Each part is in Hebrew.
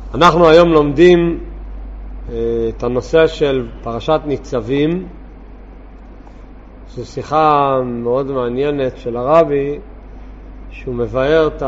אנחנו היום לומדים את הנושא של פרשת ניצבים. זו שיחה מאוד מעניינת של הרבי, שהוא מבאר את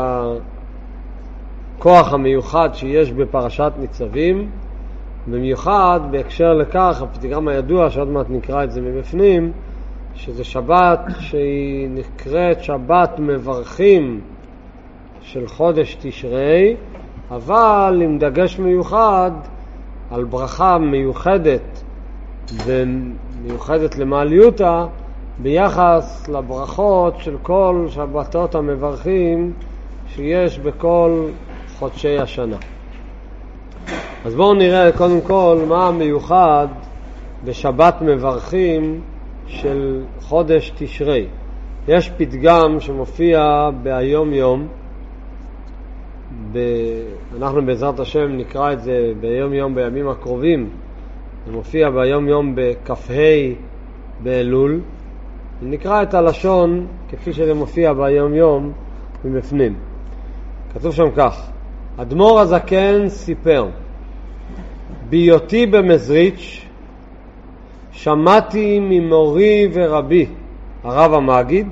הכוח המיוחד שיש בפרשת ניצבים, במיוחד בהקשר לכך, הפתגם הידוע שעוד מעט נקרא את זה מבפנים, שזה שבת שהיא נקראת שבת מברכים של חודש תשרי, אבל עם דגש מיוחד על ברכה מיוחדת ומיוחדת למעליותה ביחס לברכות של כל שבתות המברכים שיש בכל חודשי השנה. אז בואו נראה קודם כל מה המיוחד בשבת מברכים של חודש תשרי. יש פתגם שמופיע ביום יום, אנחנו בעזרת השם נקרא את זה ביום יום בימים הקרובים. זה מופיע ביום יום בכ"ה באלול. נקרא את הלשון כפי שזה מופיע ביום יום מבפנים. כתוב שם כך: אדמו"ר הזקן סיפר, בהיותי במזריץ' שמעתי ממורי ורבי הרב המגיד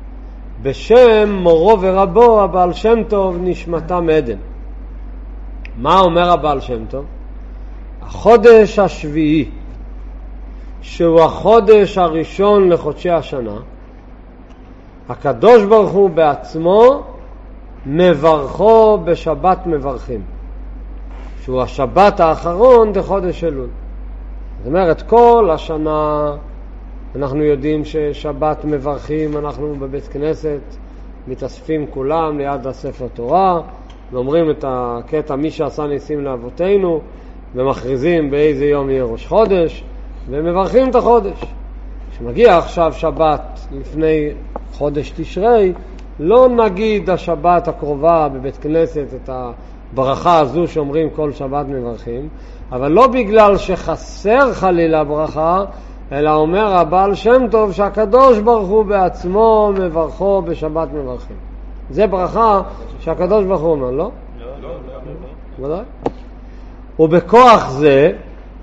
בשם מורו ורבו הבעל שם טוב נשמתם עדן. מה אומר הבעל שם טוב? החודש השביעי, שהוא החודש הראשון לחודשי השנה, הקדוש ברוך הוא בעצמו מברכו בשבת מברכים, שהוא השבת האחרון לחודש אלול. זאת אומרת, כל השנה אנחנו יודעים ששבת מברכים, אנחנו בבית כנסת מתאספים כולם ליד הספר תורה, ואומרים את הקטע מי שעשה ניסים לאבותינו, ומכריזים באיזה יום יהיה ראש חודש, ומברכים את החודש. כשמגיע עכשיו שבת לפני חודש תשרי, לא נגיד השבת הקרובה בבית כנסת את הברכה הזו שאומרים כל שבת מברכים, אבל לא בגלל שחסר חלילה ברכה, אלא אומר הבעל שם טוב שהקדוש ברוך הוא בעצמו מברכו בשבת מברכים. זה ברכה שהקדוש ברוך הוא אומר, לא? לא. ודאי. ובכוח זה,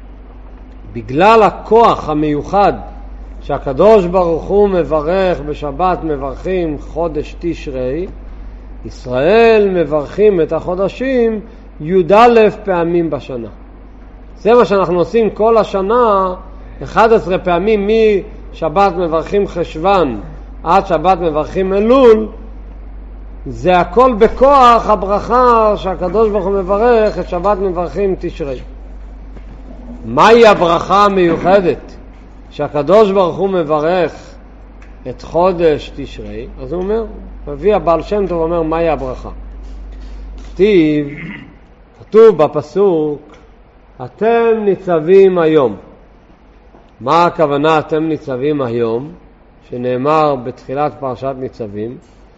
בגלל הכוח המיוחד שהקדוש ברוך הוא מברך בשבת מברכים חודש תשרי, ישראל מברכים את החודשים י"א פעמים בשנה. זה מה שאנחנו עושים כל השנה, 11 פעמים משבת מברכים חשוון עד שבת מברכים אלול. זה הכל בכוח הברכה שהקדוש ברוך הוא מברך את שבת מברכים תשרי. מהי הברכה המיוחדת שהקדוש ברוך הוא מברך את חודש תשרי? אז הוא אומר, מביא הבעל שם טוב אומר מהי הברכה. כתוב בפסוק אתם ניצבים היום. מה הכוונה אתם ניצבים היום? שנאמר בתחילת פרשת ניצבים,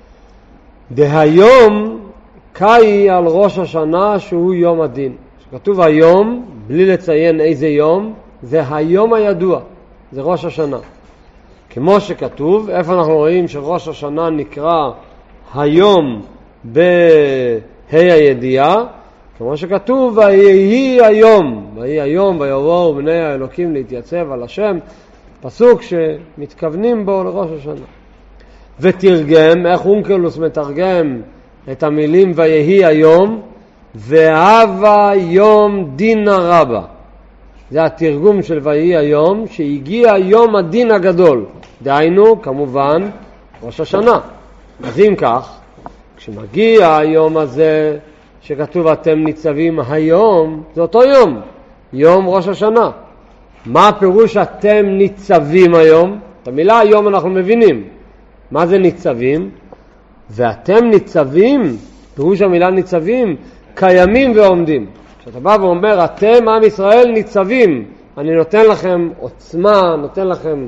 דהיום קאי על ראש השנה שהוא יום הדין. כתוב היום בלי לציין איזה יום, זה היום הידוע, זה ראש השנה. כמו שכתוב, איפה אנחנו רואים שראש השנה נקרא היום בה' הידיעה, כמו שכתוב ויהי היום, ויהי היום ויבואו בני האלוקים להתייצב על השם, פסוק שמתכוונים בו לראש השנה. ותרגם, איך אונקלוס מתרגם את המילים ויהי היום, והווה יום דין הרבה. זה התרגום של ויהי היום, שהגיע יום הדין הגדול, דהיינו כמובן ראש השנה. אז אם כך, כשמגיע היום הזה שכתוב אתם ניצבים היום, זה אותו יום, יום ראש השנה. מה הפירוש אתם ניצבים היום? את המילה היום אנחנו מבינים. מה זה ניצבים? ואתם ניצבים, פירוש המילה ניצבים, קיימים ועומדים. כשאתה בא ואומר אתם עם ישראל ניצבים, אני נותן לכם עוצמה, נותן לכם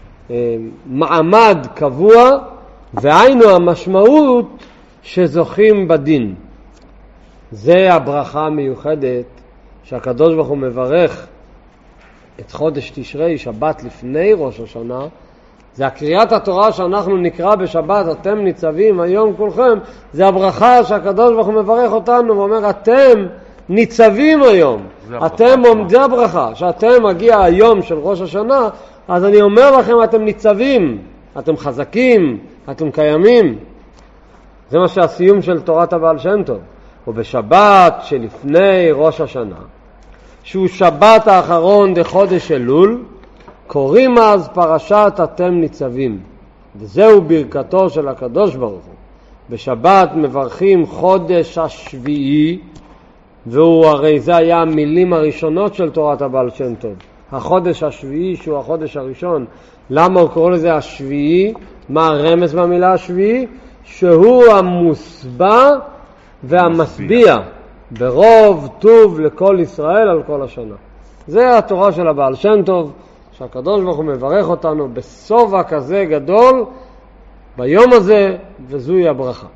מעמד קבוע, והיינו המשמעות שזוכים בדין. זה הברכה המיוחדת שהקדוש ברוך הוא מברך את חודש תשרי, שבת לפני ראש השנה. זה הקריאת התורה שאנחנו נקרא בשבת, אתם ניצבים היום כולכם, זה הברכה שהקדוש ברוך הוא מברך אותנו ואומר אתם ניצבים היום. אתם עומדי הברכה, שאתם מגיע היום של ראש השנה, אז אני אומר לכם, אתם ניצבים, אתם חזקים, אתם קיימים. זה מה שהסיום של תורת הבעל שם טוב. ובשבת שלפני ראש השנה, שהוא שבת האחרון לחודש אלול, קוראים אז פרשת אתם ניצבים. וזהו ברכתו של הקדוש ברוך הוא. בשבת מברכים חודש השביעי, והוא הרי זה היה המילים הראשונות של תורת הבעל שם טוב. החודש השביעי שהוא החודש הראשון. למה הוא קורא לזה השביעי? מה הרמז במילה השביעי? שהוא המוסבע והמשביע ברוב טוב לכל ישראל על כל השנה. זה התורה של הבעל שם טוב, שהקדוש ברוך הוא מברך אותנו בסובה כזה גדול ביום הזה, וזוהי הברכה.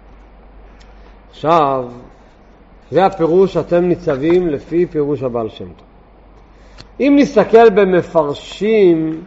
עכשיו, זה הפירוש אתם ניצבים לפי פירוש הבעל שם טוב. אם נסתכל במפרשים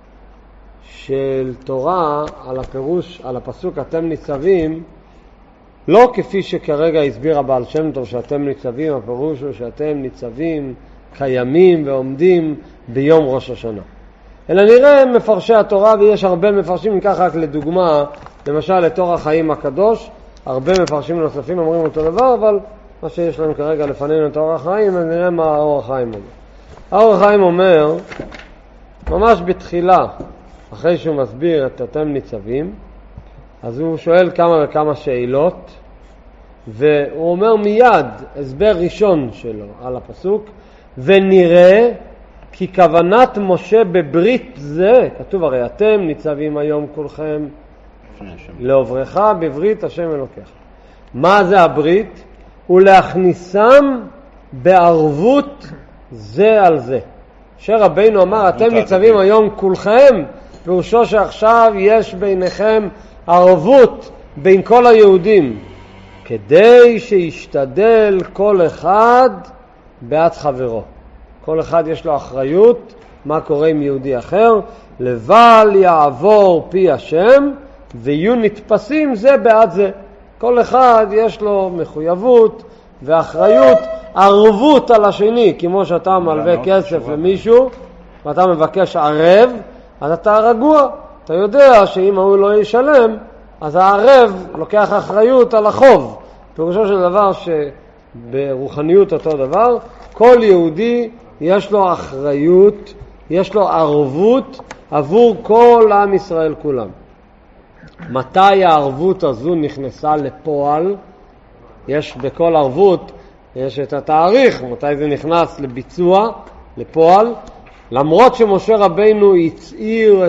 של תורה על הפירוש, על הפסוק אתם ניצבים, לא כפי שכרגע הסביר הבעל שם טוב שאתם ניצבים, הפירוש הוא שאתם ניצבים, קיימים ועומדים ביום ראש השנה. אלא נראה מפרשי התורה, ויש הרבה מפרשים, ניקח רק לדוגמה, למשל לתור החיים הקדוש, הרבה מפרשים נוספים אומרים אותו דבר, אבל מה שיש לנו כרגע לפנינו לתור החיים, אז נראה מה האור החיים אומר. האור החיים אומר, ממש בתחילה, אחרי שהוא מסביר את אתם ניצבים, אז הוא שואל כמה וכמה שאלות, והוא אומר מיד הסבר ראשון שלו על הפסוק, ונראה כי כוונת משה בברית זה, כתוב הרי אתם ניצבים היום כולכם לעוברך בברית השם אלוקיך. מה זה הברית? ולהכניסם בערבות זה על זה. שרבינו אמר אתם ניצבים היום כולכם, פירושו שעכשיו יש ביניכם ערבות בין כל היהודים, כדי שישתדל כל אחד בעד חברו. כל אחד יש לו אחריות מה קורה עם יהודי אחר, לבל יעבור פי השם ויהיו נתפסים זה בעד זה. כל אחד יש לו מחויבות ואחריות, ערבות על השני, כמו שאתה מלווה כסף למישהו ואתה מבקש ערב, אז אתה רגוע, אתה יודע שאם הוא לא ישלם אז הערב לוקח אחריות על החוב. פירושו של דבר שברוחניות אותו דבר, כל יהודי יש לו אחריות, יש לו ערבות עבור כל עם ישראל כולם. מתי הערבות הזו נכנסה לפועל? יש בכל ערבות, יש את התאריך, מתי זה נכנס לביצוע, לפועל. למרות שמשה רבינו הצעיר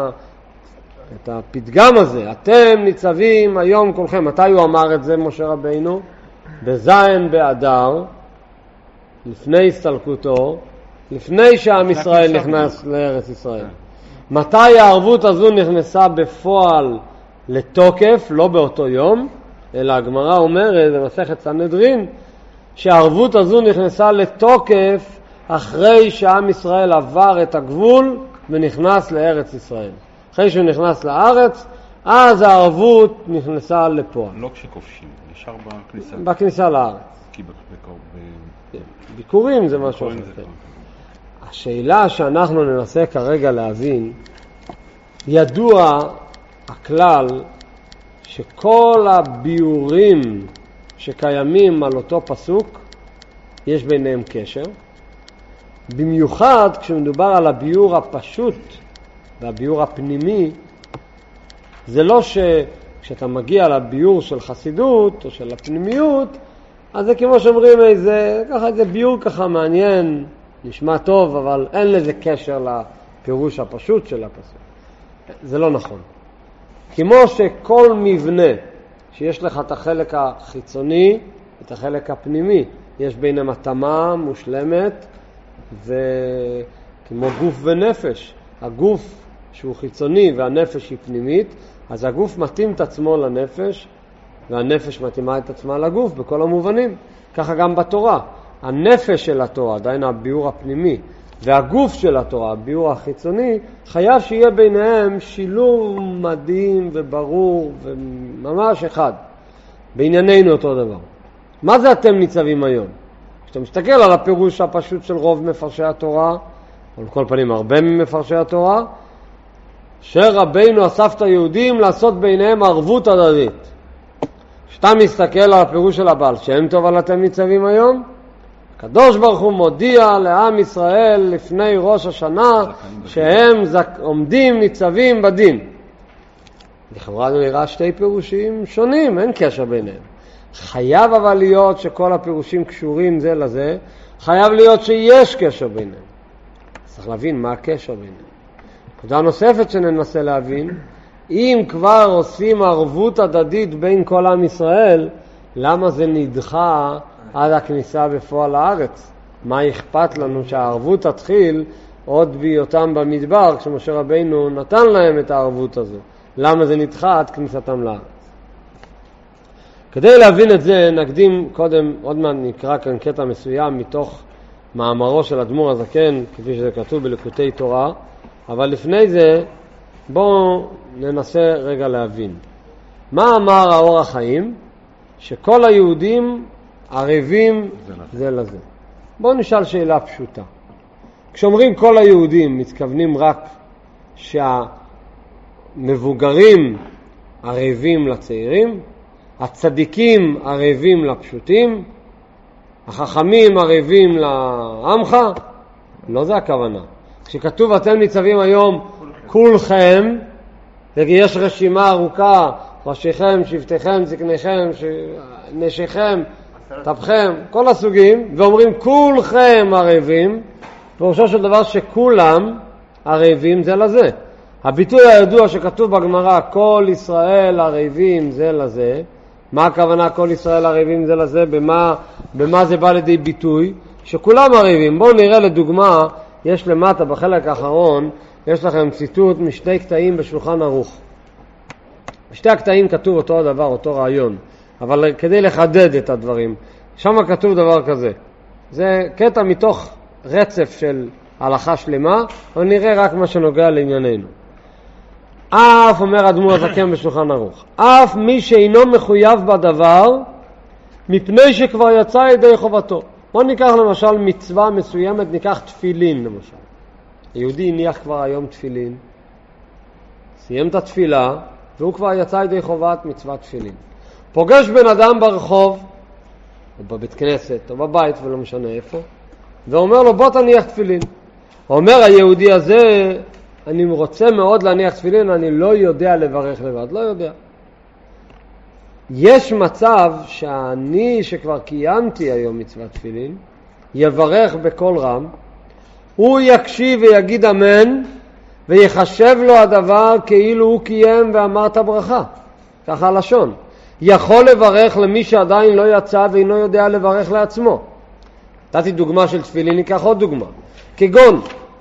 את הפתגם הזה, אתם ניצבים היום כולכם. מתי הוא אמר את זה משה רבינו? בזין באדר, לפני הסתלקותו, לפני שעם ישראל נכנס לארץ ישראל. מתי הערבות הזו נכנסה בפועל לתוקף? לא באותו יום, אלא הגמרא אומרת במסכת סנהדרין שהערבות הזו נכנסה לתוקף אחרי שעם ישראל עבר את הגבול ונכנס לארץ ישראל. אחרי שהוא נכנס לארץ, אז הערבות נכנסה לפועל. לא כשכובשים, נשאר בכניסה. בכניסה לארץ. כי ביקורים זה משהו אחר. השאלה שאנחנו ננסה כרגע להבין, ידוע הכלל שכל הביורים שקיימים על אותו פסוק, יש ביניהם קשר. במיוחד כשמדובר על הביור הפשוט והביור הפנימי, זה לא שכשאתה מגיע לביור של חסידות או של הפנימיות, אז זה כמו שאומרים איזה ביור ככה מעניין, נשמע טוב, אבל אין לזה קשר לפירוש הפשוט של הפסוק. זה לא נכון. כמו שכל מבנה שיש לך את החלק החיצוני, את החלק הפנימי, יש ביניהם התאמה מושלמת, וכמו גוף ונפש. הגוף שהוא חיצוני והנפש היא פנימית, אז הגוף מתאים את עצמו לנפש, והנפש מתאימה את עצמה לגוף בכל המובנים. ככה גם בתורה. הנפש של התורה, דהיינו הביאור הפנימי, והגוף של התורה, הביאור החיצוני, חייב שיהיה ביניהם שילוב מדהים וברור וממש אחד. בענייננו אותו דבר. מה זה אתם ניצבים היום? כשאתה מסתכל על הפירוש הפשוט של רוב מפרשי התורה, או לכל פנים הרבה ממפרשי התורה, שרבינו אסף את היהודים לעשות ביניהם ערבות הדדית. כשאתה מסתכל על הפירוש של הבעל שם טוב על אתם ניצבים היום, הקדוש ברוך הוא מודיע לעם ישראל לפני ראש השנה שהם עומדים ניצבים בדין. לכאורה נראה שתי פירושים שונים, אין קשר ביניהם. חייב אבל להיות שכל הפירושים קשורים זה לזה, חייב להיות שיש קשר ביניהם. צריך להבין מה הקשר ביניהם. נקודה נוספת שננסה להבין, אם כבר עושים ערבות הדדית בין כל עם ישראל, למה זה נדחה עד הכניסה בפועל לארץ? מה אכפת לנו שהערבות תתחיל עוד בהיותם במדבר, כשמשה רבינו נתן להם את הערבות הזו? למה זה נדחה עד כניסתם לארץ? כדי להבין את זה נקדים קודם, עוד מעט נקרא כאן קטע מסוים מתוך מאמרו של אדמו"ר הזקן, כפי שזה כתוב בליקוטי תורה, אבל לפני זה בואו ננסה רגע להבין. מה אמר האור החיים? שכל היהודים ערבים זה לזה. בואו נשאל שאלה פשוטה. כשאומרים כל היהודים, מתכוונים רק שהמבוגרים ערבים לצעירים, הצדיקים ערבים לפשוטים, החכמים ערבים לעמך? לא זה הכוונה. כשכתוב אתם ניצבים היום כולכם, ויש רשימה ארוכה, ראשיכם, שבטיכם, זקניכם, נשיכם, טפכם, כל הסוגים, ואומרים כולכם ערבים, פירושו של דבר שכולם ערבים זה לזה. הביטוי הידוע שכתוב בגמרא, כל ישראל ערבים זה לזה, מה הכוונה כל ישראל ערבים זה לזה? במה זה בא לידי ביטוי? שכולם ערבים. בואו נראה לדוגמה, יש למטה בחלק האחרון, יש לכם ציטוט משתי קטעים בשולחן ערוך. בשתי הקטעים כתוב אותו הדבר, אותו רעיון, אבל כדי לחדד את הדברים, שם כתוב דבר כזה. זה קטע מתוך רצף של הלכה שלמה, אבל נראה רק מה שנוגע לענייננו. אף, אומר אדמו"ר הזקן בשולחן ערוך, אף מי שאינו מחויב בדבר, מפני שכבר יצא ידי חובתו. בוא ניקח למשל מצווה מסוימת, ניקח תפילין למשל. היהודי הניח כבר היום תפילין, סיים את התפילה, והוא כבר יצא ידי חובת מצוות תפילין. פוגש בן אדם ברחוב, או בבית כנסת, או בבית, ולא משנה איפה, ואומר לו בוא תניח תפילין. אומר היהודי הזה, אני רוצה מאוד להניח תפילין, אני לא יודע לברך לבד, לא יודע. יש מצב שאני שכבר קיימתי היום מצוות תפילין, יברך בכל רם, הוא יקשיב ויגיד אמן, ויחשב לו הדבר כאילו הוא קיים ואמר את הברכה. ככה הלשון. יכול לברך למי שעדיין לא יצא ואינו יודע לברך לעצמו. נתתי דוגמה של תפילין, ניקח עוד דוגמה. כגון,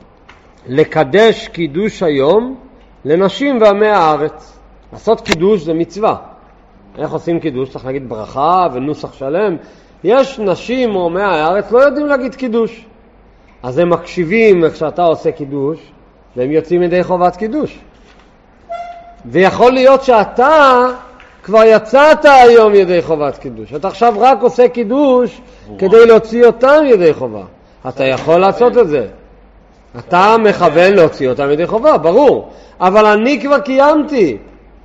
לקדש קידוש היום לנשים ועמי הארץ. לעשות קידוש זה מצווה. איך עושים קידוש? צריך להגיד ברכה ונוסח שלם. יש נשים או עמי הארץ לא יודעים להגיד קידוש. אז הם מקשיבים כשאתה עושה קידוש, והם יוצאים ידי חובת קידוש. ויכול להיות שאתה כבר יצאת היום ידי חובת קידוש. אתה עכשיו רק עושה קידוש כדי להוציא אותם ידי חובה. אתה יכול לעשות את זה. אתה מכוון להוציא אותם ידי חובה, ברור. אבל אני כבר קיימתי.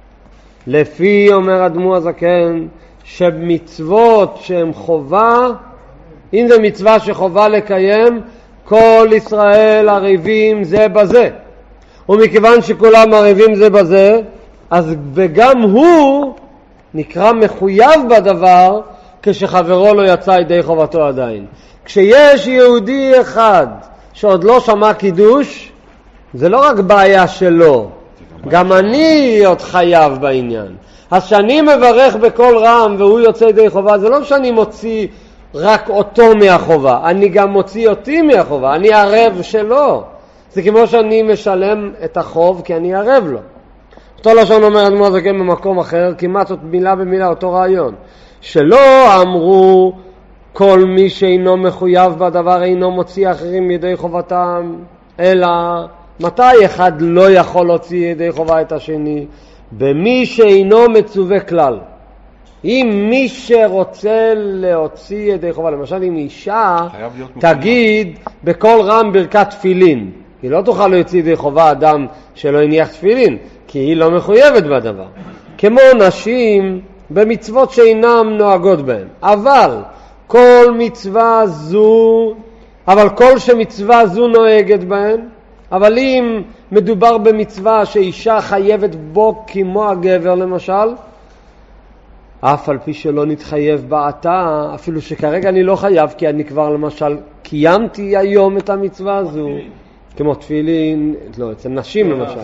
לפי, אומר אדמו"ר הזקן, שמצוות שהן חובה, אם זה מצווה שחובה לקיים, כל ישראל ערבים זה בזה. ומכיוון שכולם ערבים זה בזה, אז וגם הוא נקרא מחויב בדבר כשחברו לא יצא ידי חובתו עדיין. כשיש יהודי אחד שעוד לא שמע קידוש, זה לא רק בעיה שלו, גם אני עוד חייב בעניין. אז שאני מברך בכל רם והוא יוצא ידי חובה, זה לא שאני מוציא רק אותו מהחובה, אני גם מוציא אותי מהחובה, אני ערב שלו. זה כמו שאני משלם את החוב כי אני ערב לו. אותו לשון אומר אדמו"ר הזקן במקום אחר, כמעט מילה במילה אותו רעיון. שלא אמרו כל מי שאינו מחויב בדבר אינו מוציא אחרים ידי חובתם, אלא מתי אחד לא יכול להוציא ידי חובה את השני? במי שאינו מצווה כלל. אם מי שרוצה להוציא ידי חובה, למשל אם אישה תגיד בכל רם ברכת תפילין, היא לא תוכל להוציא ידי חובה אדם שלא הניח תפילין, כי היא לא מחויבת בדבר. כמו נשים במצוות שאינם נוהגות בהן. אבל כל שמצווה זו נוהגת בהן, אבל אם מדובר במצווה שאישה חייבת בו כמו הגבר למשל, אף על פי שלא נתחייב בעתה, אפילו שכרגע אני לא חייב, כי אני כבר למשל קיימתי היום את המצווה הזו, כמו תפילין, לא, אצל נשים למשל.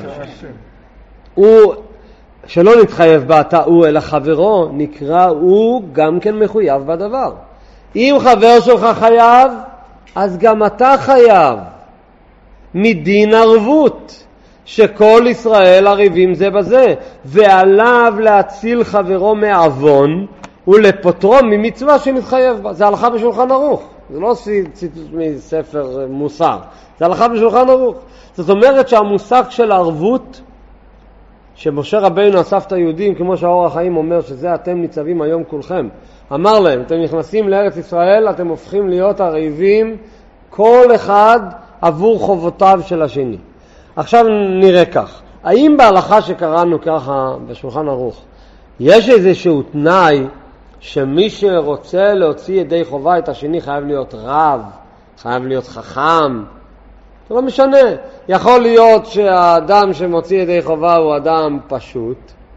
הוא שלא נתחייב בעתה הוא אלא חברו, נקרא הוא גם כן מחויב בדבר. אם חבר שלך חייב, אז גם אתה חייב. מדין ערבות, שכל ישראל ערבים זה בזה, ועליו להציל חברו מעוון ולפוטרו ממצווה שנתחייב בה. זה הלכה בשולחן ערוך, זה לא ציטוט מספר מוסר, זה הלכה בשולחן ערוך. זאת אומרת שהמושג של ערבות שמשה רבינו אסף את היהודים, כמו שהאור החיים אומר שזה אתם ניצבים היום כולכם, אמר להם, אתם נכנסים לארץ ישראל, אתם הופכים להיות ערבים כל אחד עבור חובותיו של השני. עכשיו נראה כך, האם בהלכה שקראנו ככה בשולחן ערוך יש איזשהו תנאי שמי שרוצה להוציא ידי חובה את השני חייב להיות רב, חייב להיות חכם? זה לא משנה. יכול להיות שהאדם שמוציא ידי חובה הוא אדם פשוט,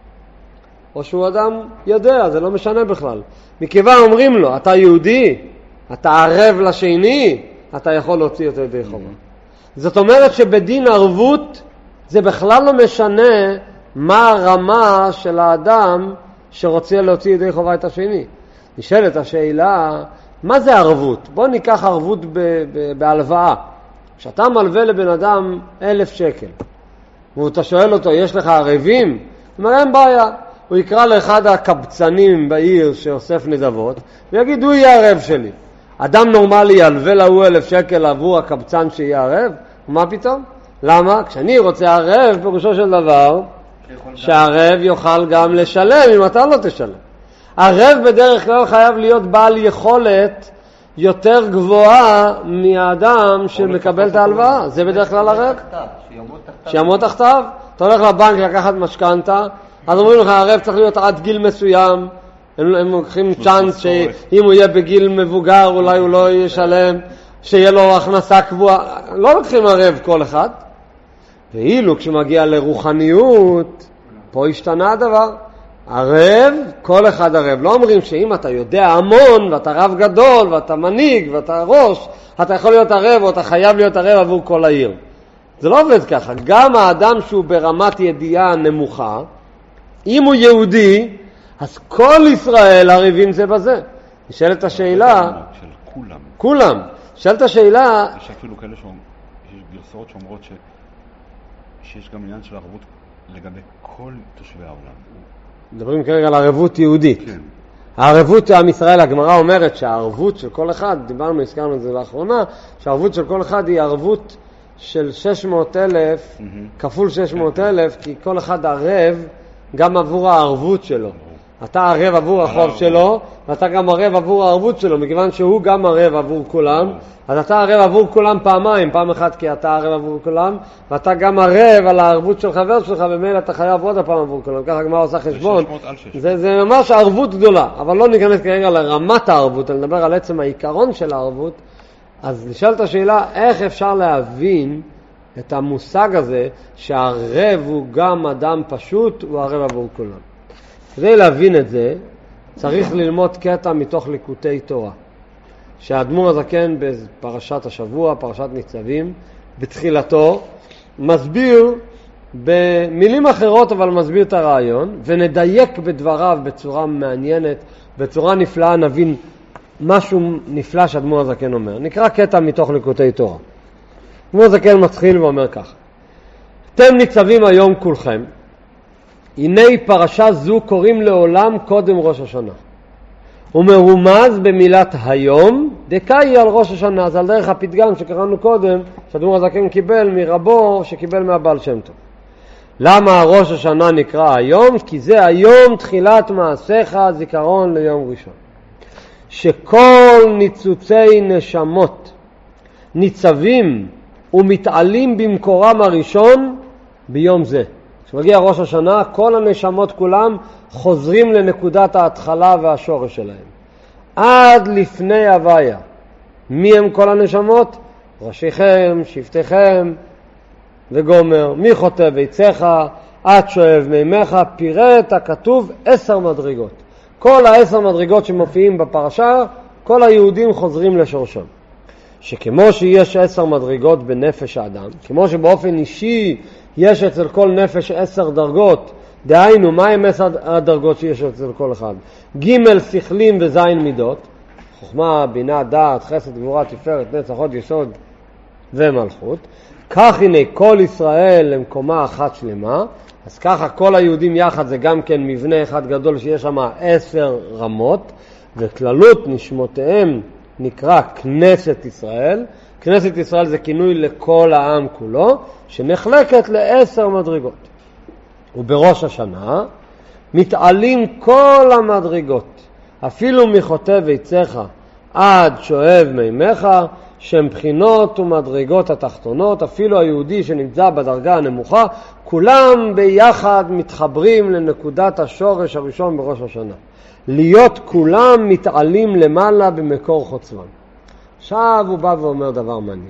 או שהוא אדם יודע, זה לא משנה בכלל. מכיוון אומרים לו, אתה יהודי, אתה ערב לשני, אתה יכול להוציא את ידי חובה. זאת אומרת שבדין ערבות זה בכלל לא משנה מה הרמה של האדם שרוצה להוציא ידי חובה את השני. נשאלת השאלה, מה זה ערבות? בוא ניקח ערבות בהלוואה. כשאתה מלווה לבן אדם 1,000 שקל, ואתה שואל אותו, יש לך ערבים? הוא אומר, אין בעיה. הוא יקרא לאחד הקבצנים בעיר שאוסף נדבות, ויגיד, הוא יהיה ערב שלי. אדם נורמלי ילווה לו 1,000 שקל עבור הקבצן שיהיה ערב? מה פתאום? למה? כשאני רוצה ערב, פירושו של דבר, שהערב יוכל גם לשלם אם אתה לא תשלם. ערב בדרך כלל חייב להיות בעל יכולת יותר גבוהה מהאדם שמקבל את ההלוואה. זה בדרך כלל ערב. שיעמוד תחתיו. אתה הולך לבנק לקחת משכנתה, אז אומרים לך, הערב צריך להיות עד גיל מסוים. הם לוקחים צ'אנס שאם הוא יהיה בגיל מבוגר אולי הוא לא ישלם, שיהיה לו הכנסה קבועה. לא לוקחים ערב כל אחד. ואילו כשמגיע לרוחניות, פה השתנה הדבר. ערב, כל אחד ערב. לא אומרים שאם אתה יודע המון ואתה רב גדול ואתה מנהיג ואתה ראש, אתה יכול להיות ערב או אתה חייב להיות ערב עבור כל העיר. זה לא עובד ככה. גם האדם שהוא ברמת ידיעה נמוכה, אם הוא יהודי, אז כל ישראל ערבים זה בזה. נשאלת השאלה, של כולם. כולם. נשאלת השאלה, יש אפילו כאלה יש גרסאות שאומרות שיש גם עניין של ערבות לגבי כל תושבי העולם. מדברים כרגע על ערבות יהודית. כן. הערבות עם ישראל, הגמרא אומרת שהערבות של כל אחד, הזכרנו את זה לאחרונה, שהערבות של כל אחד היא ערבות של 600,000 כפול 600,000, כי כל אחד ערב גם עבור הערבות שלו. אתה ערב עבור החוב שלו, ואתה גם ערב עבור הערבות שלו, מכיוון שהוא גם ערב עבור כולם, אז אתה ערב עבור כולם פעמיים, פעם אחת כי אתה ערב עבור כולם, ואתה גם ערב על הערבות של חבר שלך, ומילא אתה חייב עוד הפעם עבור כולם, ככה הגמרא עושה חשבון. זה ממש ערבות גדולה, אבל לא ניכנס כרגע לרמת הערבות, אני מדבר על עצם העיקרון של הערבות. אז נשאלת השאלה, איך אפשר להבין את המושג הזה, שהערב הוא גם אדם פשוט, הוא ערב עבור כולם. כדי להבין את זה, צריך ללמוד קטע מתוך ליקוטי תורה. שהאדמו"ר הזקן בפרשת השבוע, פרשת ניצבים, בתחילתו, מסביר במילים אחרות, אבל מסביר את הרעיון, ונדייק בדבריו בצורה מעניינת, בצורה נפלאה, נבין משהו נפלא שהאדמו"ר הזקן אומר. נקרא קטע מתוך ליקוטי תורה. האדמו"ר הזקן מתחיל ואומר כך: אתם ניצבים היום כולכם, הנה פרשה זו קוראים לעולם קודם ראש השנה. הוא מרומז במילת היום, דקאי על ראש השנה. זה על דרך הפתגם שקראנו קודם, שהאדמו"ר הזקן קיבל מרבו, שקיבל מהבעל שם טוב. למה ראש השנה נקרא היום? כי זה היום תחילת מעשיך, זיכרון ליום ראשון. שכל ניצוצי נשמות ניצבים ומתעלים במקורם הראשון ביום זה. כשמגיע ראש השנה, כל הנשמות כולם חוזרים לנקודת ההתחלה והשורש שלהם. עד לפני הוויה. מי הם כל הנשמות? ראשיכם, שבטיכם וגומר. מי חוטב עציך, עד שואב מימיך, פירט הכתוב 10 מדרגות. כל 10 מדרגות שמופיעים בפרשה, כל היהודים חוזרים לשורשם. שכמו שיש 10 מדרגות בנפש האדם, כמו שבאופן אישי יש אצל כל נפש 10 דרגות, דהיינו, מה הם 10 הדרגות שיש אצל כל אחד? ג' שכלים וז' מידות, חוכמה, בינה, דעת, חסד, גבורה, תפארת, נצח, הוד, יסוד ומלכות. כך הנה כל ישראל למקומה אחת שלמה, אז ככה כל היהודים יחד זה גם כן מבנה אחד גדול שיש שם 10 רמות, וכללות נשמותיהם נקרא כנסת ישראל. כנסת ישראל זה כינוי לכל העם כולו, שנחלקת ל10 מדרגות. ובראש השנה מתעלים כל המדרגות, אפילו מחוטב עציך עד שואב מימיך, שהם בחינות ומדרגות התחתונות, אפילו היהודי שנמצא בדרגה הנמוכה, כולם ביחד מתחברים לנקודת השורש הראשון בראש השנה. להיות כולם מתעלים למעלה במקור חוצבם. עכשיו הוא בא ואומר דבר מעניין.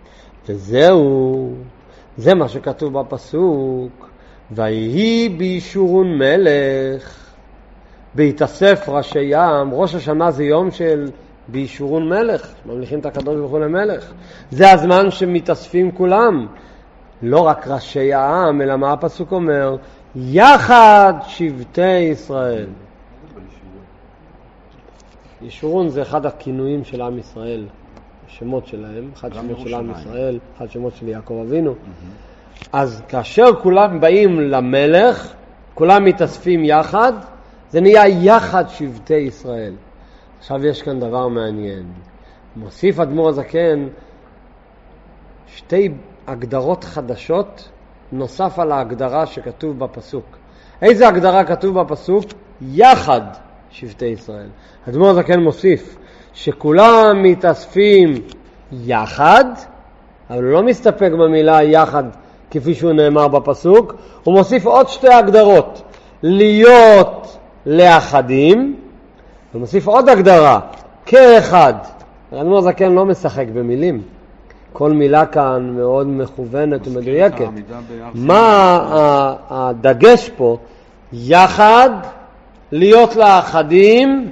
זה מה שכתוב בפסוק, ויהי בישורון מלך, בהתאסף ראשי ים. ראש השנה זה יום של בישורון מלך, ממליכים את הקדוש ברוך הוא למלך. זה הזמן שמתאספים כולם, לא רק ראשי העם, אלא מה הפסוק אומר? יחד שבטי ישראל. ישורון זה אחד הכינויים של עם ישראל, השמות שלהם, אחד שמות של עם ישראל, אחד שמות של יעקב אבינו. אז כאשר כולם באים למלך, כולם מתאספים יחד, זה נהיה יחד שבטי ישראל. עכשיו יש כאן דבר מעניין. מוסיף אדמו"ר הזקן 2 הגדרות חדשות נוסף על ההגדרה שכתוב בפסוק. איזה הגדרה כתוב בפסוק? יחד שבטי ישראל. אדמו"ר הזקן מוסיף שכולם מתאספים יחד, אבל הוא לא מסתפק במילה יחד כפי שהוא נאמר בפסוק, הוא מוסיף עוד 2 הגדרות. להיות לאחדים, הוא מוסיף עוד הגדרה, כאחד. אדמו"ר הזקן לא משחק במילים. כל מילה כאן מאוד מכוונת ומדויקת. מה הדגש פה? יחד, להיות לאחדים,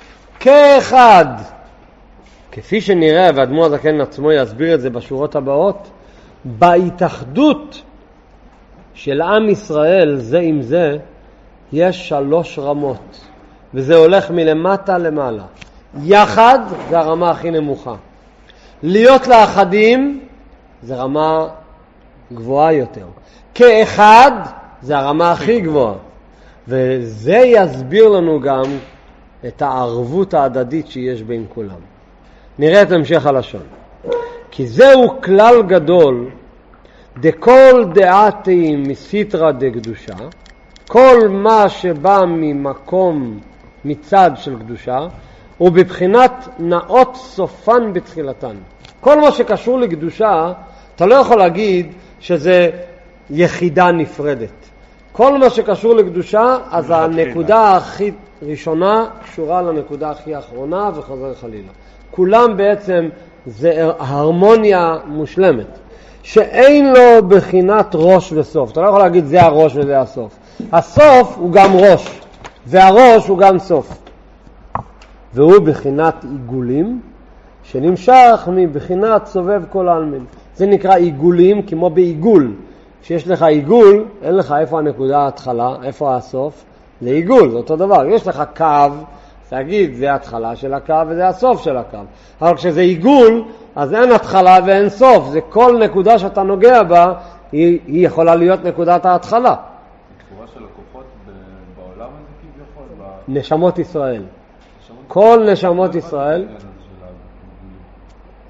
כאחד. כפי שנראה, ואדמו"ר הזקן עצמו יסביר את זה בשורות הבאות, בהתאחדות של עם ישראל זה עם זה, יש 3 רמות, וזה הולך מלמטה למעלה. יחד זה הרמה הכי נמוכה. להיות לאחדים זה רמה גבוהה יותר. כאחד זה הרמה הכי גבוהה. וזה יסביר לנו גם את הערבות ההדדית שיש בין כולם. נראה את המשך הלשון. כי זהו כלל גדול, דכל דעתי מסיטרא דקדושה, כל מה שבא ממקום מצד של קדושה, הוא בבחינת נאות סופן בתחילתן. כל מה שקשור לקדושה, אתה לא יכול להגיד שזה יחידה נפרדת. כל מה שקשור לקדושה, אז הנקודה הכי ראשונה קשורה לנקודה הכי האחרונה וחוזר חלילה. כולם בעצם זה הרמוניה מושלמת, שאין לו בחינת ראש וסוף. אתה לא יכול להגיד זה הראש וזה הסוף. הסוף הוא גם ראש, והראש הוא גם סוף. והוא בחינת עיגולים, שנמשך מבחינת סובב כל העלמין. זה נקרא עיגולים, כמו בעיגול. כשיש לך עיגול, אין לך איפה הנקודה ההתחלה, איפה הסוף. זה עיגול, זה אותו דבר. יש לך קו, תגיד, זה ההתחלה של הקו וזה הסוף של הקו. אבל כשזה עיגול, אז אין התחלה ואין סוף. זה כל נקודה שאתה נוגע בה, היא יכולה להיות נקודת ההתחלה. התחורה של הכוחות בעולם הזה כביכול? נשמות ישראל. כל נשמות ישראל.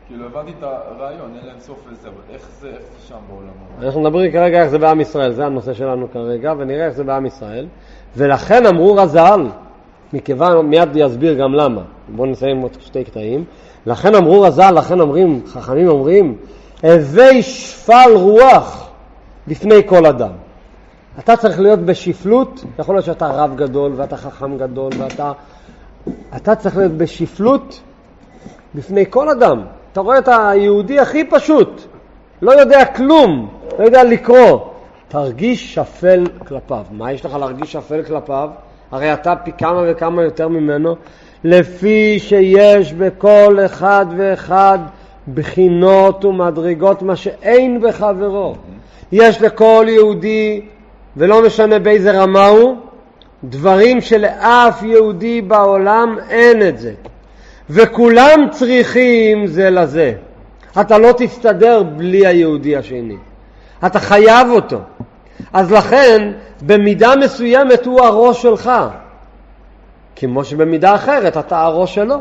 כאילו הבנתי את הרעיון, אין להם סוף לזה, אבל איך זה שם בעולם? אנחנו מדברים כרגע איך זה בעם ישראל, זה הנושא שלנו כרגע, ונראה איך זה בעם ישראל. ולכן אמרו רז"ל, מכיוון, מיד יסביר גם למה. בואו נסיים עוד שתי קטעים. לכן אמרו רז"ל, לכן אומרים, חכמים אומרים, הווי שפל רוח לפני כל אדם. אתה צריך להיות בשפלות, יכול להיות שאתה רב גדול ואתה חכם גדול אתה צריך להיות בשפלות בפני כל אדם. אתה רואה את היהודי הכי פשוט, לא יודע כלום, לא יודע לקרוא. תרגיש שפל כלפיו. מה יש לך להרגיש שפל כלפיו? הרי אתה פי כמה וכמה יותר ממנו. לפי שיש בכל אחד ואחד בחינות ומדרגות מה שאין בחברו. יש לכל יהודי, ולא משנה באיזה רמה הוא, דברים שלאף יהודי בעולם אין את זה. וכולם צריכים זה לזה. אתה לא תסתדר בלי היהודי השני. אתה חייב אותו. אז לכן, במידה מסוימת הוא הראש שלך. כמו שבמידה אחרת אתה הראש שלו.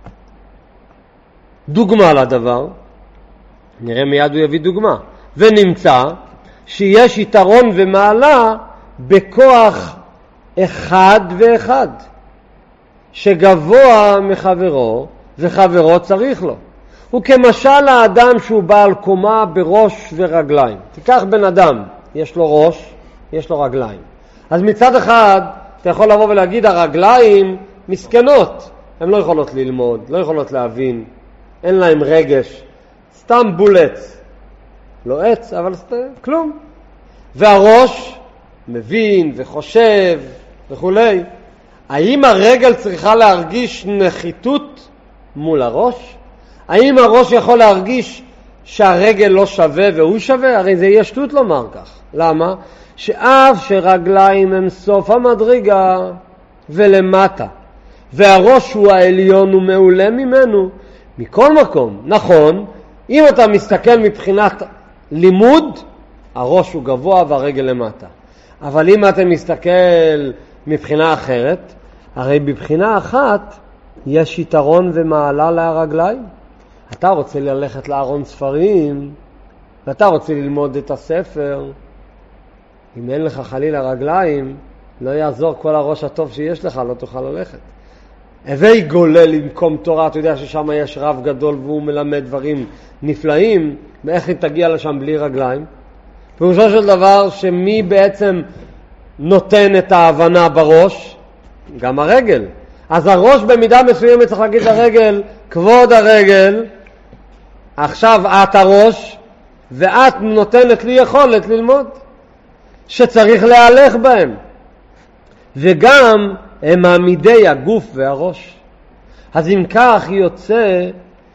דוגמה לדבר, נראה מיד הוא יביא דוגמה. ונמצא שיש יתרון ומעלה בכוח אחד ואחד. שגבוה מחברו וחברו צריך לו. הוא כמשל האדם שהוא בעל קומה בראש ורגליים. תיקח בן אדם, יש לו ראש, יש לו רגליים. אז מצד אחד אתה יכול לבוא ולהגיד הרגליים מסכנות, הן לא יכולות ללמוד, לא יכולות להבין, אין להם רגש, סתם בולץ, לא עץ אבל כלום. והראש מבין וחושב וכולי. האם הרגל צריכה להרגיש נחיתות מול הראש? האם הראש יכול להרגיש שהרגל לא שווה והוא שווה? הרי זה יהיה שטות לומר כך. למה? שאף שרגליים הם סוף המדרגה ולמטה, והראש הוא העליון ומעולה ממנו. מכל מקום, נכון, אם אתה מסתכל מבחינת לימוד, הראש הוא גבוה והרגל למטה. אבל אם אתה מסתכל מבחינה אחרת, הרי בבחינה אחת יש יתרון ומעלה לרגליים. אתה רוצה ללכת לארון ספרים, ואתה רוצה ללמוד את הספר. אם אין לך חלילה רגליים, לא יעזור כל הראש הטוב שיש לך, לא תוכל ללכת. הווי גולל למקום תורה, אתה יודע ששם יש רב גדול והוא מלמד דברים נפלאים, ואיך היא תגיע לשם בלי רגליים? פירושו של דבר שמי בעצם נותן את ההבנה בראש? גם הרגל. אז הראש במידה מסוימת צריך להגיד לרגל, כבוד הרגל, עכשיו את הראש, ואת נותנת לי יכולת ללמוד, שצריך להלך בהם. וגם הם מעמידי הגוף והראש. אז אם כך יוצא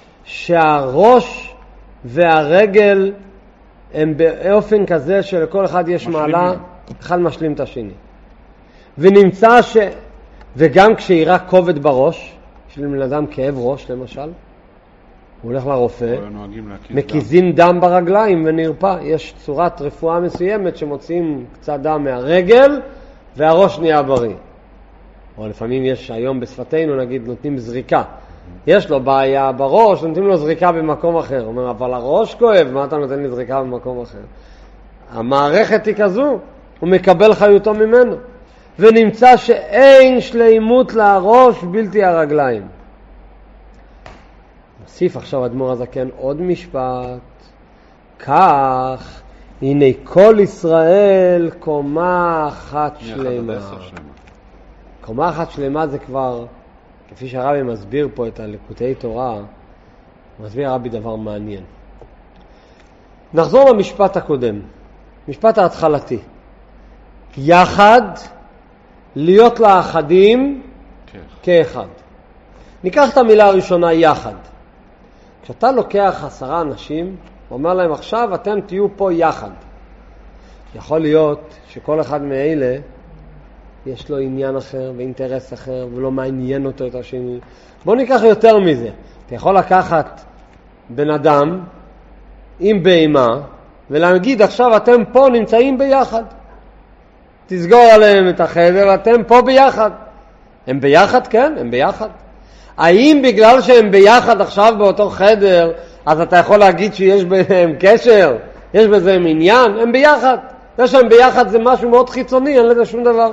שהראש והרגל הם באופן כזה שלכל אחד יש מעלה, אחד משלים את השני. ונמצא וגם כשיראה כובד בראש, יש לבן אדם כאב ראש למשל, הוא הולך לרופא, מקיזים דם ברגליים ונרפא. יש צורת רפואה מסוימת שמוציאים קצת דם מהרגל והראש נהיה בריא. או לפעמים יש היום בשפתנו, נגיד, נותנים זריקה. יש לו בעיה בראש, נותנים לו זריקה במקום אחר. הוא אומר, אבל הראש כואב, מה אתה נותן לי זריקה במקום אחר? המערכת היא כזו, הוא מקבל חיותו ממנו. ונמצא שאין שלימות לראש בלתי הרגליים. נוסיף עכשיו אדמו"ר הזקן עוד משפט. כך, הנה כל ישראל קומה אחת שלמה. קומה אחת שלמה זה כבר, כפי שהרבי מסביר פה את הליקוטי תורה, מסביר הרבי דבר מעניין. נחזור למשפט הקודם, משפט ההתחלתי. יחד, להיות לאחדים כאחד. ניקח את המילה הראשונה, יחד. כשאתה לוקח 10 אנשים, אומר להם עכשיו אתם תהיו פה יחד. יכול להיות שכל אחד מאלה יש לו עניין אחר ואינטרס אחר ולא מעניין אותו את השני. בוא ניקח יותר מזה. אתה יכול לקחת בן אדם עם בהמה ולהגיד עכשיו אתם פה נמצאים ביחד. תסגור עליהם את החדר, אתם פה ביחד. הם ביחד? כן, הם ביחד. האם בגלל שהם ביחד עכשיו באותו חדר, אז אתה יכול להגיד שיש ביניהם קשר, יש בזה עניין, הם ביחד. זה שהם ביחד זה משהו מאוד חיצוני, אין לזה שום דבר.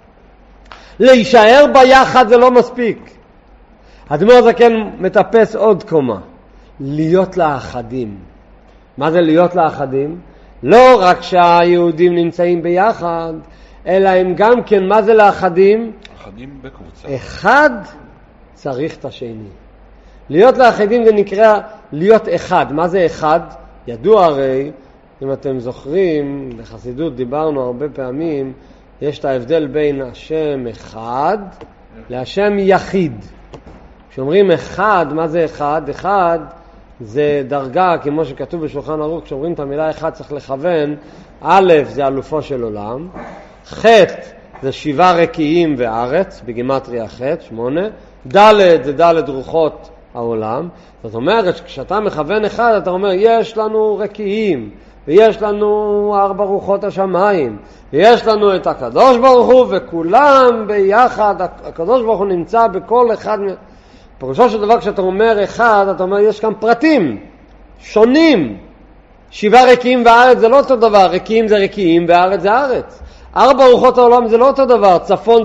להישאר ביחד זה לא מספיק. האדמו"ר הזקן מטפס עוד קומה. להיות לאחדים. מה זה להיות לאחדים? לא רק שהיהודים נמצאים ביחד, אלא הם גם כן, מה זה לאחדים? אחדים בקבוצה. אחד צריך את השני. להיות לאחדים זה נקרא להיות אחד. מה זה אחד? ידוע הרי, אם אתם זוכרים, בחסידות דיברנו הרבה פעמים, יש את ההבדל בין השם אחד להשם יחיד. כשאומרים אחד, מה זה אחד? אחד זה דרגה, כמו שכתוב בשולחן ערוך, כשאומרים את המילה אחד צריך לכוון, א' זה אלופו של עולם, ח' זה 7 רקיעים וארץ, בגימטריה ח' 8, ד' זה ד' רוחות העולם. זאת אומרת, כשאתה מכוון אחד, אתה אומר, יש לנו רקיעים, ויש לנו 4 רוחות השמיים, ויש לנו את הקדוש ברוך הוא, וכולם ביחד, הקדוש ברוך הוא נמצא בכל אחד. פרושו של דבר, כשאתה אומר אחד, אתה אומר, יש כאן פרטים שונים. 7 רקיעים וארץ זה לא אותו דבר, רקיעים זה רקיעים וארץ זה ארץ. 4 רוחות העולם זה לא אותו דבר, צפון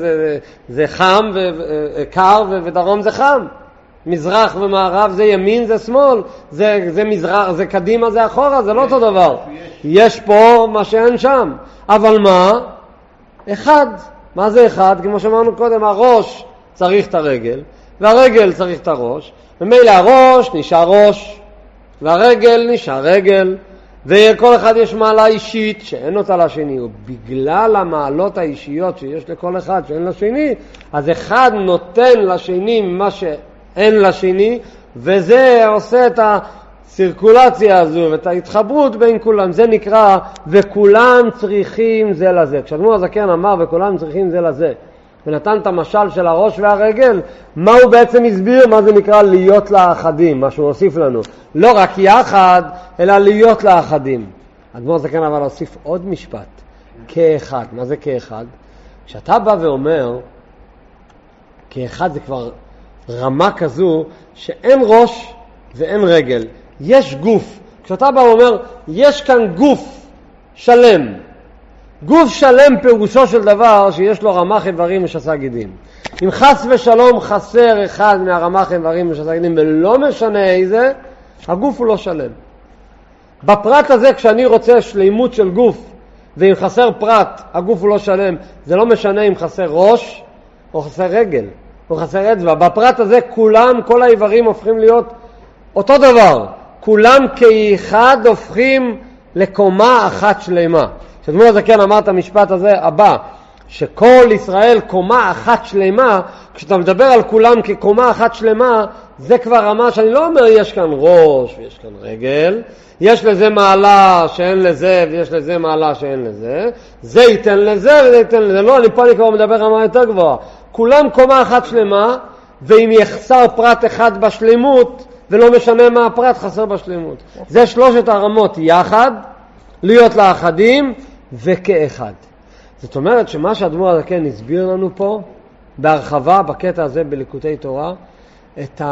זה חם וקר ודרום זה חם. מזרח ומערב זה ימין זה שמאל, זה מזרח, זה קדימה זה אחורה, זה לא אותו דבר. יש פה מה שאין שם. אבל מה? אחד. מה זה אחד? כמו שאמרנו קודם, הראש צריך את הרגל, והרגל צריך את הראש, ומילא הראש נשאר ראש, והרגל נשאר רגל, וכל אחד יש מעלה אישית שאין אותה לשני, ובגלל המעלות האישיות שיש לכל אחד שאין לשני, אז אחד נותן לשני מה שאין לשני, וזה עושה את הסירקולציה הזו ואת ההתחברות בין כולם. זה נקרא וכולם צריכים זה לזה. כשאדמו"ר הזקן אמר וכולם צריכים זה לזה, ונתן את המשל של הראש והרגל, מה הוא בעצם הסביר? מה זה נקרא להיות לאחדים, מה שהוא הוסיף לנו. לא רק יחד, אלא להיות לאחדים. אדמו"ר הזקן אבל הוסיף עוד משפט, כאחד. מה זה כאחד? כשאתה בא ואומר, כאחד זה כבר רמה כזו שאין ראש ואין רגל. יש גוף. כשאתה בא ואומר, יש כאן גוף שלם. גוף שלם פירושו של דבר שיש לו רמ"ח איברים ושס"ה גידים. אם חס ושלום חסר אחד מהרמ"ח איברים ושס"ה גידים ולא משנה איזה, הגוף הוא לא שלם. בפרט הזה כשאני רוצה שלימות של גוף, ואם חסר פרט הגוף הוא לא שלם, זה לא משנה אם חסר ראש או חסר רגל או חסר אצבע. בפרט הזה כולם, כל האיברים הופכים להיות אותו דבר. כולם כאחד הופכים לקומה אחת שלמה. כשאדמו"ר הזקן אמר את המשפט הזה הבא, שכל ישראל קומה אחת שלמה, כשאתה מדבר על כולם כקומה אחת שלמה, זה כבר רמה שאני לא אומר יש כאן ראש ויש כאן רגל, יש לזה מעלה שאין לזה ויש לזה מעלה שאין לזה, זה ייתן לזה וזה ייתן לזה. לא, אני כבר מדבר רמה יותר גבוהה. כולם קומה אחת שלמה, ואם יחסר פרט אחד בשלמות, ולא משנה מה הפרט חסר בשלמות. זה 3 הרמות יחד, להיות לאחדים וכאחד. זאת אומרת שמה שהאדמו"ר הזקן הסביר לנו פה בהרחבה בקטע הזה בליקוטי תורה, את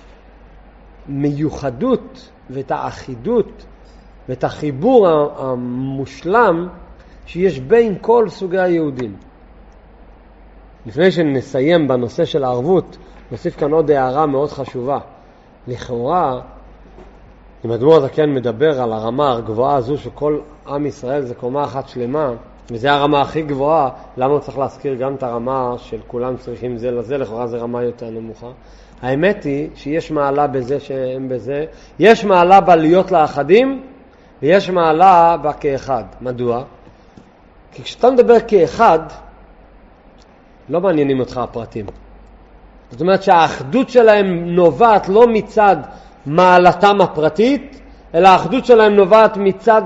המיוחדות ואת האחידות ואת החיבור המושלם שיש בין כל סוגי היהודים. לפני שנסיים בנושא של הערבות, נוסיף כאן עוד הערה מאוד חשובה. לכאורה, אם האדמו"ר הזקן מדבר על הרמה הגבוהה הזו שכל עם ישראל זה קומה אחת שלמה, וזה הרמה הכי גבוהה, למה הוא צריך להזכיר גם את הרמה של כולם צריכים זה לזה? לכאורה זה רמה יותר נמוכה. האמת היא שיש מעלה בזה שהם בזה, יש מעלה בלהיות לאחדים, ויש מעלה בכאחד. מדוע? כי כשאתה מדבר כאחד, לא מעניינים אותך הפרטים. זאת אומרת שהאחדות שלהם נובעת לא מצד מעלתם הפרטית, אלא האחדות שלהם נובעת מצד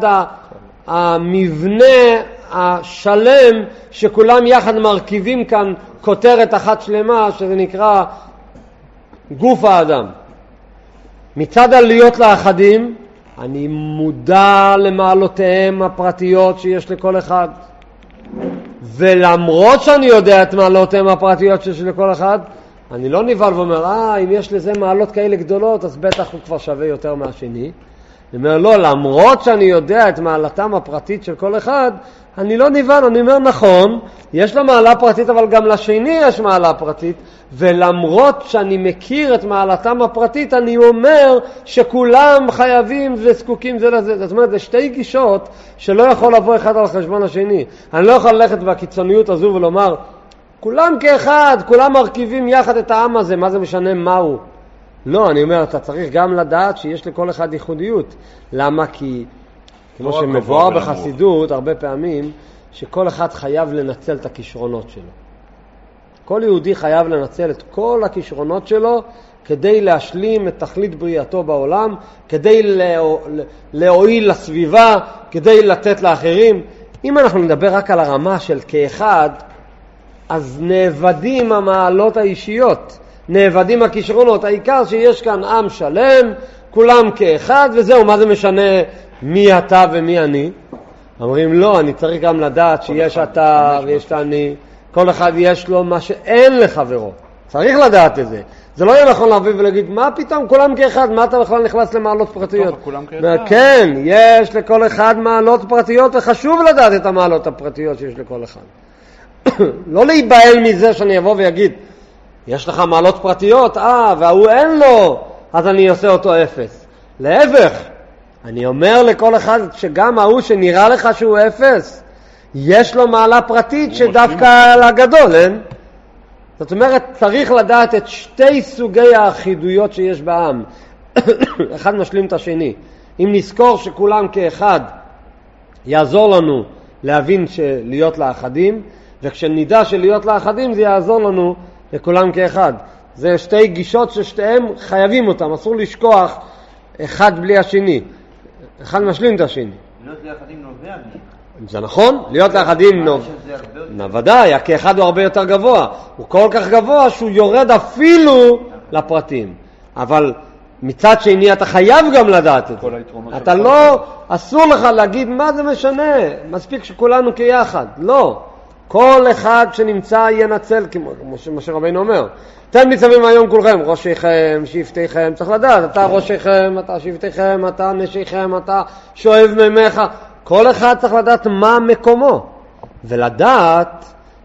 המבנה השלם שכולם יחד מרכיבים כאן כותרת אחת שלמה, שזה נקרא גוף האדם. מצד הלהיות לאחדים, אני מודע למעלותיהם הפרטיות שיש לכל אחד, ולמרות שאני יודע את מעלותיהם הפרטיות שיש לכל אחד, אני לא נבהל ואומר, אם יש לזה מעלות כאלה גדולות, אז בטח הוא כבר שווה יותר מהשני. אני אומר, לא, למרות שאני יודע את מעלתם הפרטית של כל אחד, אני לא נבהל, אני אומר, נכון, יש לו מעלה פרטית, אבל גם לשני יש מעלה פרטית, ולמרות שאני מכיר את מעלתם הפרטית, אני אומר שכולם חייבים וזקוקים זה לזה. זאת אומרת, זה שתי גישות שלא יכול לבוא אחד על חשבון השני. אני לא יכול ללכת בקיצוניות הזו ולומר, כולם כאחד, כולם מרכיבים יחד את העם הזה, מה זה משנה מהו? לא, אני אומר, אתה צריך גם לדעת שיש לכל אחד ייחודיות. למה? כי כמו שמבואר בחסידות הרבה פעמים, שכל אחד חייב לנצל את הכישרונות שלו. כל יהודי חייב לנצל את כל הכישרונות שלו כדי להשלים את תכלית בריאתו בעולם, כדי להועיל לסביבה, כדי לתת לאחרים. אם אנחנו נדבר רק על הרמה של כאחד, אז נאבדים המעלות האישיות, נאבדים הכישרונות. העיקר שיש כאן עם שלם, כולם כאחד, וזהו, מה זה משנה מי אתה ומי אני? אומרים, לא, אני צריך גם לדעת שיש אתה ויש את אני. כל אחד יש לו מה שאין לחברו. צריך לדעת את זה. זה לא יהיה נכון להביא ולהגיד, מה פתאום כולם כאחד? מה אתה בכלל נכנס למעלות פרטיות? כן, יש לכל אחד מעלות פרטיות, וחשוב לדעת את המעלות הפרטיות שיש לכל אחד. לא להיבהל מזה שאני אבוא ויגיד, יש לך מעלות פרטיות, והוא אין לו, אז אני עושה אותו אפס. להפך, אני אומר לכל אחד שגם ההוא שנראה לך שהוא אפס, יש לו מעלה פרטית שדווקא על הגדול, אין? זאת אומרת, צריך לדעת את שתי סוגי האחידויות שיש בעם. אחד משלים את השני. אם נזכור שכולם כאחד, יעזור לנו להבין שלהיות לאחדים, וכשנדע שלהיות לאחדים זה יעזור לנו לכולם כאחד. זה שתי גישות ששתיהם חייבים אותם, אסור לשכוח אחד בלי השני. אחד משלים את השני. להיות לאחדים נובע מי? זה נכון, להיות לאחדים ודאי, כאחד הוא הרבה יותר גבוה, הוא כל כך גבוה שהוא יורד אפילו לפרטים, אבל מצד שני אתה חייב גם לדעת את זה. אתה לא, אסור לך להגיד מה זה משנה, מספיק שכולנו כיחד. לא, כל אחד שנמצא ינצל, כמו משה רבינו אומר, אתם ניצבים היום כולכם, ראשיכם, שבטיכם, צריך לדעת, אתה ראשיכם, אתה שבטיכם, אתה נשיכם, אתה שואב ממך. כל אחד צריך לדעת מה מקומו, ולדעת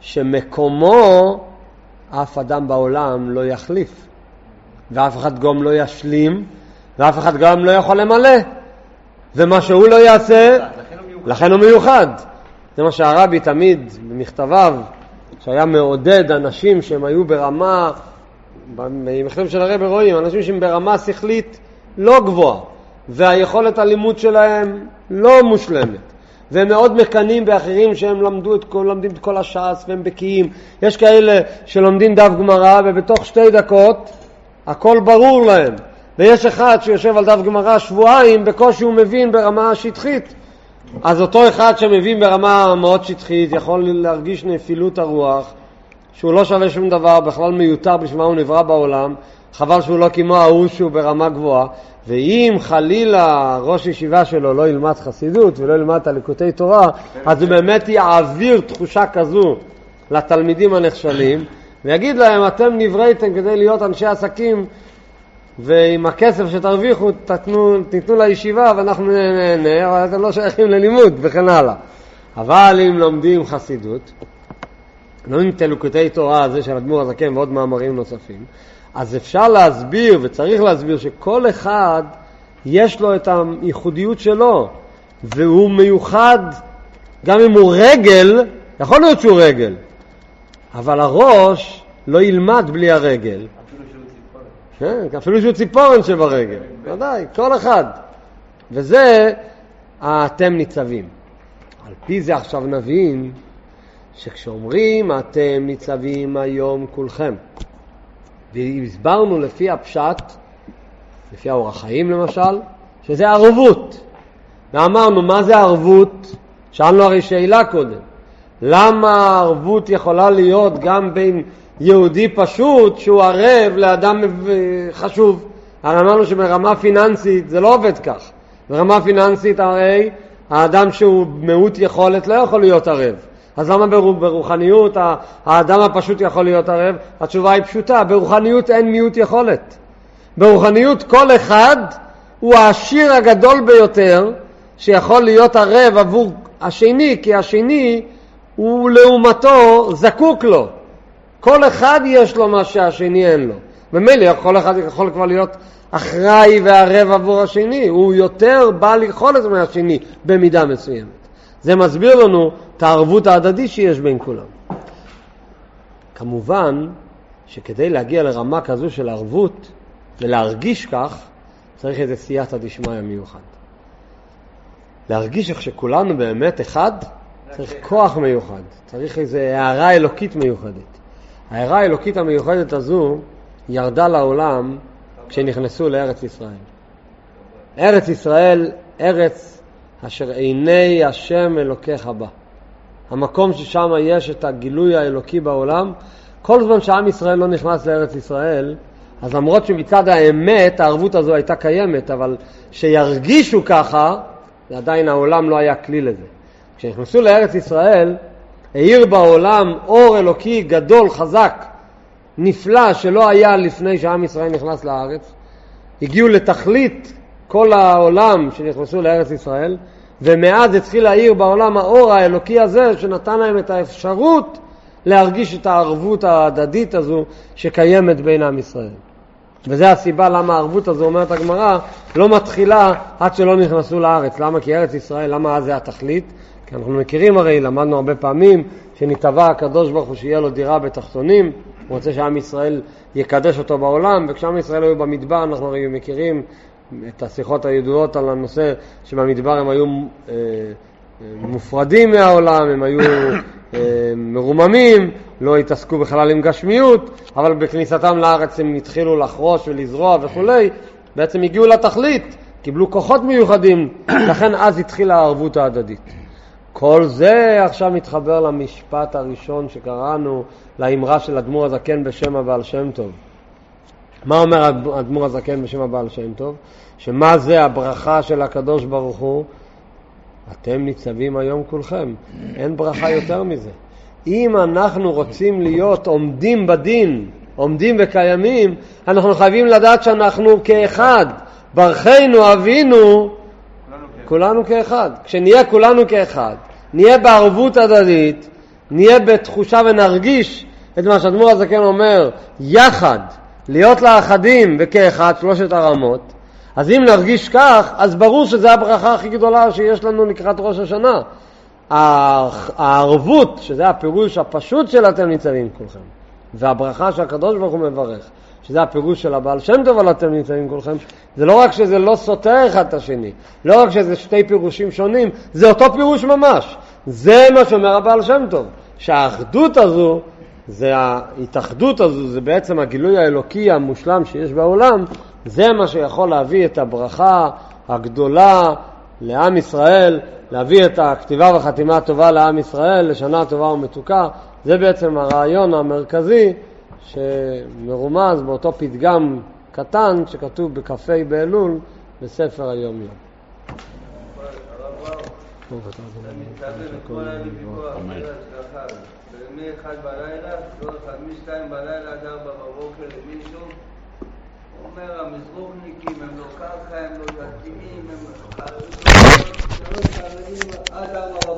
שמקומו אף אדם בעולם לא יחליף, ואף אחד גם לא ישלים, ואף אחד גם לא יכול למלא, ומה שהוא לא יעשה, לכן הוא מיוחד. זה מה שהרבי תמיד במכתביו, שהיה מעודד אנשים שהם היו ברמה, במכתבים של הרבי רואים, אנשים שהם ברמה שכלית לא גבוהה, והיכולת הלימוד שלהם לא מושלמת, והם מאוד מקנים באחרים שהם לומדים את כל הש"ס והם בקיאים. יש כאלה שלומדים דף גמרא ובתוך 2 דקות הכל ברור להם, ויש אחד שיושב על דף גמרא שבועיים בקושי הוא מבין ברמה שטחית. אז אותו אחד שמבין ברמה מאוד שטחית יכול להרגיש נפילות הרוח, שהוא לא שווה שום דבר, בכלל מיותר בשביל מה הוא נברא בעולם, חבל שהוא לא כמו ההוא שהוא ברמה גבוהה. ואם חלילה ראש ישיבה שלו לא ילמד חסידות ולא ילמד את הליקוטי תורה, אז הוא באמת יעביר תחושה כזו לתלמידים הנכשלים, ויגיד להם, אתם נבראתם כדי להיות אנשי עסקים, ועם הכסף שתרוויחו תיתנו לישיבה ואנחנו נהנה, אבל אתם לא שייכים ללימוד וכן הלאה. אבל אם לומדים חסידות, לומדים את הליקוטי תורה הזה של אדמו"ר הזקן ועוד מאמרים נוספים, אז אפשר להסביר וצריך להסביר שכל אחד יש לו את הייחודיות שלו, והוא מיוחד. גם אם הוא רגל, יכול להיות שהוא רגל, אבל הראש לא ילמד בלי הרגל. אפילו שהוא ציפורן שברגל, ודאי, כל אחד. וזה אתם ניצבים. על פי זה עכשיו נבין שכשאומרים אתם ניצבים היום כולכם, והסברנו לפי הפשט, לפי האור החיים למשל, שזה ערבות. ואמרנו, מה זה ערבות? שאלנו הרי שאלה קודם. למה הערבות יכולה להיות גם בין יהודי פשוט שהוא ערב לאדם חשוב? הרי אמרנו שברמה פיננסית זה לא עובד כך. ברמה פיננסית הרי האדם שהוא מעוט יכולת לא יכול להיות ערב. אז למה ברוחניות האדם הפשוט יכול להיות ערב? התשובה היא פשוטה, ברוחניות אין מיעוט יכולת. ברוחניות כל אחד הוא העשיר הגדול ביותר שיכול להיות ערב עבור השני, כי השני הוא לעומתו זקוק לו. כל אחד יש לו מה שהשני אין לו. במילא כל אחד יכול כבר להיות אחראי וערב עבור השני, הוא יותר בעל יכולת מהשני במידה מסוימת. זה מסביר לנו את הערבות ההדדית שיש בין כולם. כמובן שכדי להגיע לרמה כזו של ערבות ולהרגיש כך, צריך איזה סייעתא דשמיא מיוחד. להרגיש איך שכולנו באמת אחד, צריך כוח מיוחד, צריך איזו הערה אלוקית מיוחדת. הערה האלוקית המיוחדת הזו ירדה לעולם כשנכנסו לארץ ישראל. ארץ ישראל, ארץ אשר עיני השם אלוקיך בה. המקום ששם יש את הגילוי האלוקי בעולם. כל זמן שעם ישראל לא נכנס לארץ ישראל, אז למרות שמצד האמת הערבות הזו הייתה קיימת, אבל שירגישו ככה, עדיין העולם לא היה כלי לזה. כשנכנסו לארץ ישראל, העיר בעולם אור אלוקי גדול, חזק, נפלא, שלא היה לפני שעם ישראל נכנס לארץ. הגיעו לתכלית כל העולם שנכנסו לארץ ישראל, ומאז התחיל להעיר בעולם האור האלוקי הזה, שנתן להם את האפשרות להרגיש את הערבות ההדדית הזו שקיימת בין עם ישראל. וזה הסיבה למה הערבות הזו, אומרת הגמרא, לא מתחילה עד שלא נכנסו לארץ. למה? כי ארץ ישראל, למה אז זה התכלית? כי אנחנו מכירים הרי, למדנו הרבה פעמים, שנתבע הקדוש ברוך הוא שיהיה לו דירה בתחתונים, הוא רוצה שעם ישראל יקדש אותו בעולם, וכשעם ישראל היו במדבר, אנחנו הרי מכירים את השיחות הידועות על הנושא שבמדבר הם היו מופרדים מהעולם, הם היו מרוממים, לא התעסקו בכלל עם גשמיות, אבל בכניסתם לארץ הם התחילו לחרוש ולזרוע וכולי, בעצם הגיעו לתכלית, קיבלו כוחות מיוחדים, לכן אז התחילה הערבות ההדדית. כל זה עכשיו מתחבר למשפט הראשון שקראנו, לאמרה של אדמו"ר הזקן בשם הבעל שם טוב. מה אומר אדמו"ר הזקן בשם הבעל שם טוב? שמה זה הברכה של הקדוש ברוך הוא? אתם ניצבים היום כולכם. אין ברכה יותר מזה. אם אנחנו רוצים להיות עומדים בדין, עומדים וקיימים, אנחנו חייבים לדעת שאנחנו כאחד. ברכנו אבינו, כולנו כאחד. כשנהיה כולנו כאחד, נהיה בערבות הדדית, נהיה בתחושה ונרגיש את מה שאדמו"ר הזקן אומר, יחד, להיות לאחדים וכאחד, 3 הרמות. אז אם נרגיש כך, אז ברור שזה הברכה הכי גדולה שיש לנו לקראת ראש השנה. הערבות, שזה הפירוש הפשוט של אתם ניצבים כולכם, והברכה שהקדוש ברוך הוא מברך, שזה הפירוש של הבעל שם טוב על אתם ניצבים כולכם, זה לא רק שזה לא סותר אחד את השני, לא רק שזה 2 פירושים שונים, זה אותו פירוש ממש. זה מה שאומר הבעל שם טוב, שהאחדות הזו, זה ההתאחדות הזו, זה בעצם הגילוי האלוקי המושלם שיש בעולם, זה מה שיכול להביא את הברכה הגדולה לעם ישראל, להביא את הכתיבה והחתימה הטובה לעם ישראל, לשנה טובה ומתוקה. זה בעצם הרעיון המרכזי שמרומז באותו פתגם קטן שכתוב בכ"ה באלול בספר היום יום. מ-1 בלילה, מ-2 בלילה עד 4 בבוקר למישהו, הוא אומר, המזרוחניקים הם לא ככה, הם לא דתיים, הם עד 4